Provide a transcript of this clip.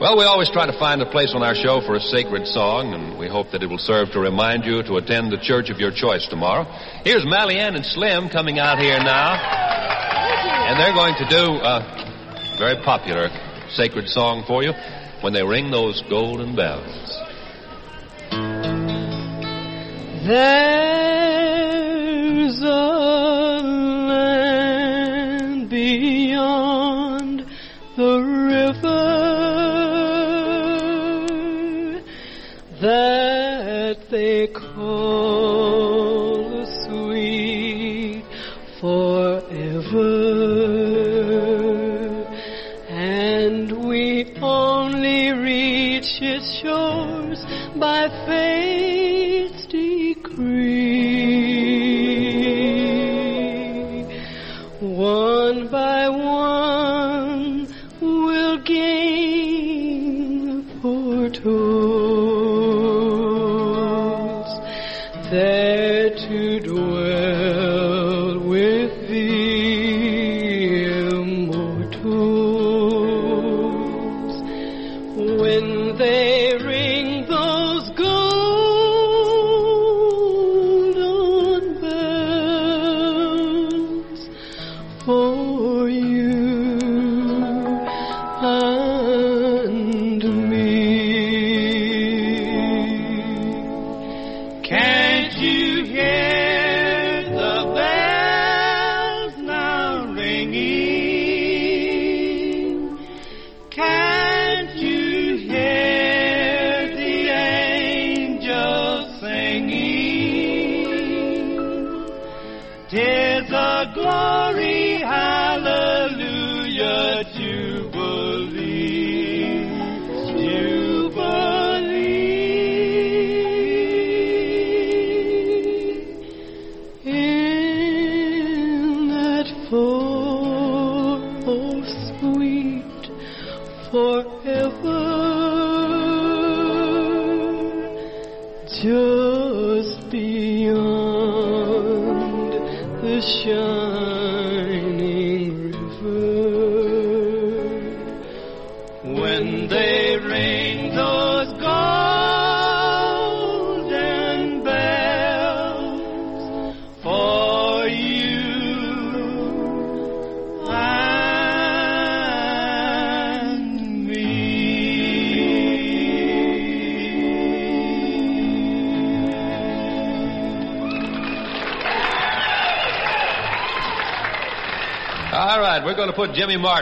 Well, we always try to find a place on our show for a sacred song, and we hope that it will serve to remind you to attend the church of your choice tomorrow. Here's Malianne and Slim coming out here now, and they're going to do a very popular sacred song for you, When They Ring Those Golden Bells. There's a land beyond the river that they call the sweet forever, and we only reach its shores by faith's decree. One by one we'll gain the portals, there to dwell with the immortals. When they ring those golden bells for you and me. Can't you hear the bells now ringing? Can't you hear the angels singing? 'Tis a glory, hallelujah, jubilee, jubilee. In that far off sweet forever, just beyond the shining river. When they ring those golden bells for you and me. All right, we're going to put Jimmy Martin